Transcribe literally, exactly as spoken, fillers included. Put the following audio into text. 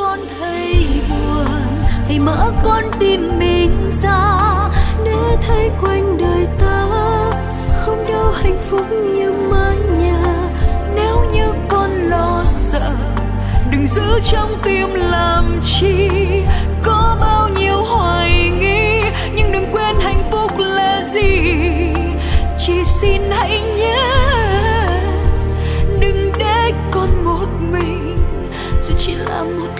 con thấy buồn, hãy mở con tim mình ra để thấy quanh đời ta không đâu hạnh phúc như mái nhà. Nếu như con lo sợ, đừng giữ trong tim làm chi. Có bao nhiêu hoài nghi, nhưng đừng quên hạnh phúc là gì. Chỉ xin hãy nhớ, đừng để con một mình, dù chỉ là một